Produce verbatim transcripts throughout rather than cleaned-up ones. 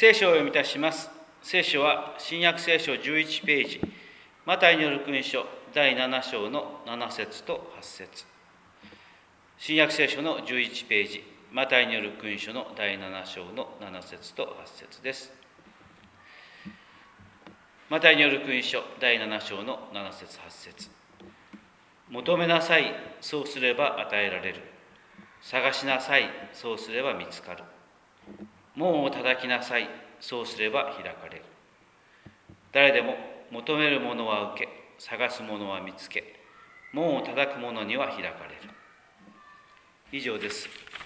聖書を読み出します。聖書は新約聖書じゅういちページ、マタイによる福音書だいなな章のなな節とはち節。新約聖書のじゅういちページ、マタイによる福音書のだいなな章のなな節とはち節です。マタイによる福音書だいなな章のなな節はち節。求めなさい、そうすれば与えられる。探しなさい、そうすれば見つかる。門を叩きなさい、そうすれば開かれる。誰でも求めるものは受け、探すものは見つけ、門を叩く者には開かれる。以上です。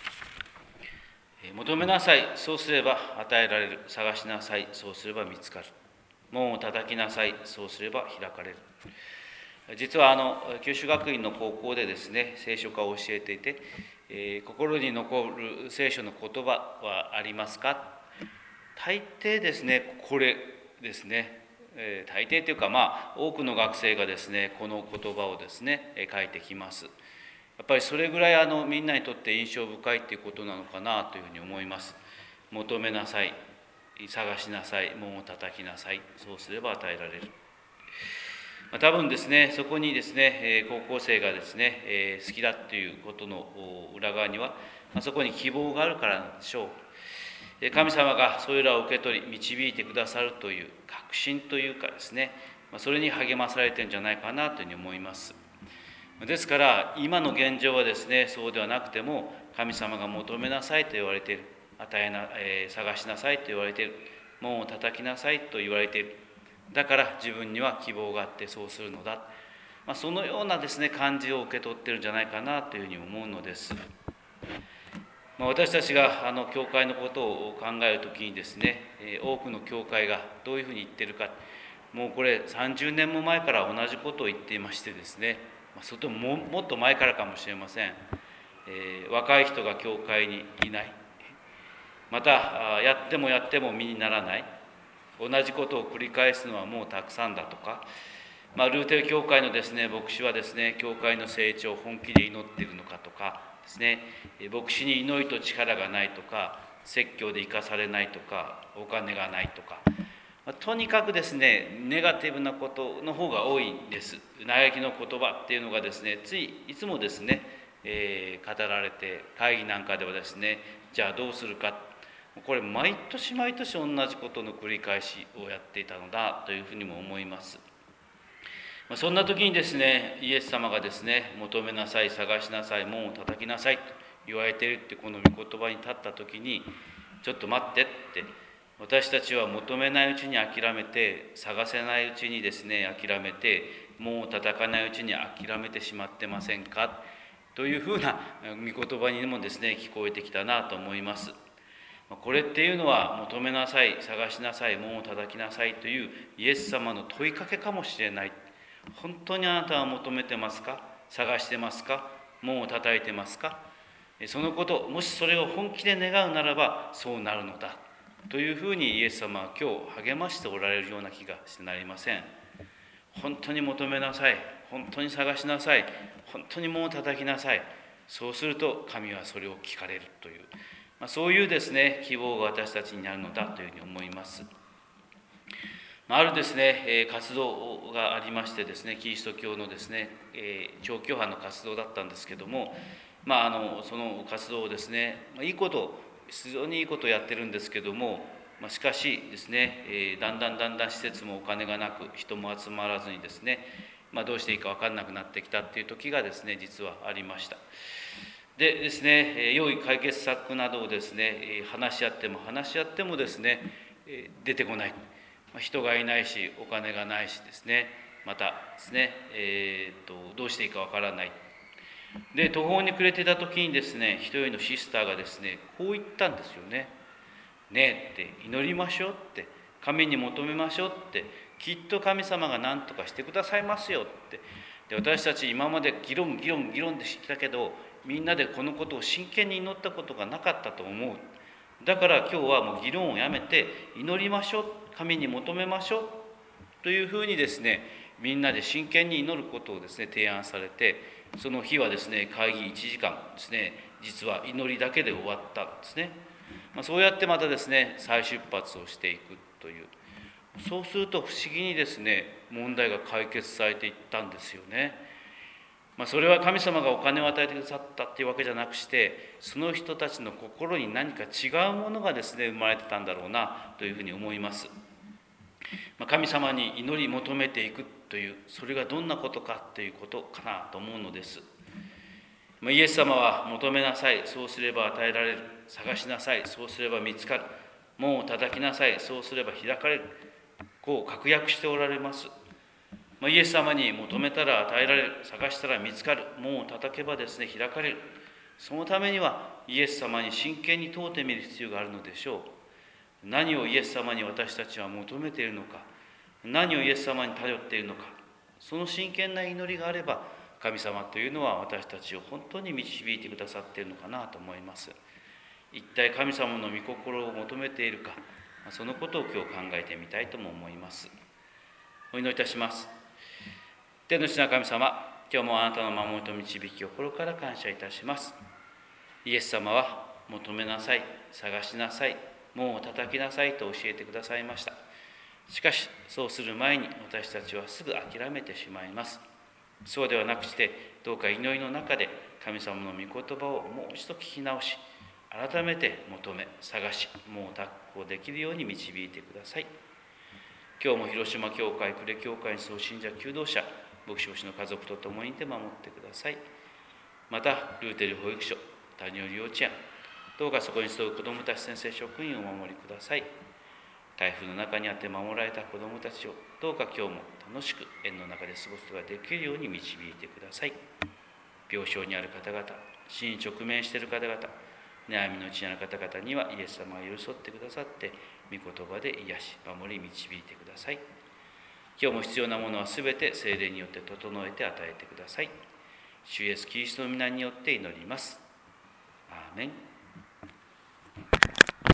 求めなさい、そうすれば与えられる。探しなさい、そうすれば見つかる。門を叩きなさい、そうすれば開かれる。実はあの九州学院の高校でですね、聖書科を教えていて、えー、心に残る聖書の言葉はありますか？大抵ですね、これですね、えー、大抵というかまあ多くの学生がですね、この言葉をですね、えー、書いてきます。やっぱりそれぐらいあのみんなにとって印象深いということなのかなというふうに思います。求めなさい、探しなさい、門を叩きなさい、そうすれば与えられる。多分ですね、そこにですね、高校生がですね、好きだということの裏側には、そこに希望があるからなんでしょう。神様がそれらを受け取り、導いてくださるという確信というかですね、それに励まされているんじゃないかなというふうに思います。ですから、今の現状はですね、そうではなくても、神様が求めなさいと言われている、与えな、えー、探しなさいと言われている、門を叩きなさいと言われている。だから自分には希望があってそうするのだ、まあ、そのようなですね感じを受け取っているんじゃないかなというふうに思うのです。まあ、私たちがあの教会のことを考えるときにですね、多くの教会がどういうふうに言っているか、もうこれさんじゅうねんも前から同じことを言っていましてですね、まあ、それとももっと前からかもしれません。えー、若い人が教会にいない、またやってもやっても身にならない、同じことを繰り返すのはもうたくさんだとか、まあ、ルーテル教会のですね牧師はですね教会の成長を本気で祈っているのかとかですね、牧師に祈りと力がないとか、説教で生かされないとか、お金がないとか、まあ、とにかくですねネガティブなことの方が多いんです。嘆きの言葉っていうのがですねついいつもですね、えー、語られて、会議なんかではですねじゃあどうするか、これ毎年毎年同じことの繰り返しをやっていたのだというふうにも思います。そんな時にですねイエス様がですね求めなさい、探しなさい、門を叩きなさいと言われているってこの御言葉に立った時に、ちょっと待ってって、私たちは求めないうちに諦めて、探せないうちにですね諦めて、門を叩かないうちに諦めてしまってませんかというふうな御言葉にもですね聞こえてきたなと思います。これっていうのは求めなさい、探しなさい、門を叩きなさいというイエス様の問いかけかもしれない。本当にあなたは求めてますか？探してますか？門を叩いてますか？そのこと、もしそれを本気で願うならばそうなるのだというふうにイエス様は今日励ましておられるような気がしてなりません。本当に求めなさい、本当に探しなさい、本当に門を叩きなさい。そうすると神はそれを聞かれるという、まあ、そういうですね希望が私たちにあるのだというふうに思います。あるですね活動がありましてですね、キリスト教のですね長教派の活動だったんですけども、まあ、あのその活動をですねいいこと非常にいいことをやってるんですけども、まあ、しかしですねだんだんだんだん施設もお金がなく、人も集まらずにですね、まあ、どうしていいか分からなくなってきたっていう時がですね実はありました。でですね、良い解決策などをですね話し合っても話し合ってもですね出てこない、人がいないしお金がないしですね、またですね、えー、とどうしていいかわからない。で途方に暮れていた時にですね一人のシスターがですねこう言ったんですよね。ねえって、祈りましょうって、神に求めましょうって、きっと神様が何とかしてくださいますよって。で私たち今まで議論議論議論で知ったけど、みんなでこのことを真剣に祈ったことがなかったと思う。だから今日はもう議論をやめて祈りましょう、神に求めましょうというふうにですねみんなで真剣に祈ることをですね提案されて、その日はですね会議いちじかんですね実は祈りだけで終わったんですね。 まあ、そうやってまたですね、再出発をしていくという、そうすると不思議にですね、問題が解決されていったんですよね。まあ、それは神様がお金を与えてくださったっていうわけじゃなくして、その人たちの心に何か違うものがですね、生まれてたんだろうなというふうに思います。まあ、神様に祈り求めていくという、それがどんなことかということかなと思うのです。まあ、イエス様は求めなさい、そうすれば与えられる。探しなさい、そうすれば見つかる。門を叩きなさい、そうすれば開かれる。こう確約しておられます。まあ、イエス様に求めたら与えられる、探したら見つかる、門を叩けばですね、開かれる。そのためにはイエス様に真剣に問うてみる必要があるのでしょう。何をイエス様に私たちは求めているのか、何をイエス様に頼っているのか、その真剣な祈りがあれば、神様というのは私たちを本当に導いてくださっているのかなと思います。一体神様の御心を求めているか、そのことを今日考えてみたいとも思います。お祈りいたします。天の父なる神様、今日もあなたの守りと導きを心から感謝いたします。イエス様は求めなさい、探しなさい、門を叩きなさいと教えてくださいました。しかしそうする前に私たちはすぐ諦めてしまいます。そうではなくして、どうか祈りの中で神様の御言葉をもう一度聞き直し、改めて求め探し、門を達行できるように導いてください。今日も広島教会、呉教会に総信者求道者、牧師牧師の家族と共にいて守ってください。またルーテル保育所、谷折幼稚園、どうかそこに集う子どもたち、先生、職員をお守りください。台風の中にあって守られた子どもたちをどうか今日も楽しく園の中で過ごすことができるように導いてください。病床にある方々、死に直面している方々、悩みのうちにある方々にはイエス様が寄り添ってくださって、御言葉で癒し、守り、導いてください。今日も必要なものはすべて聖霊によって整えて与えてください。主イエスキリストの皆によって祈ります。アーメン。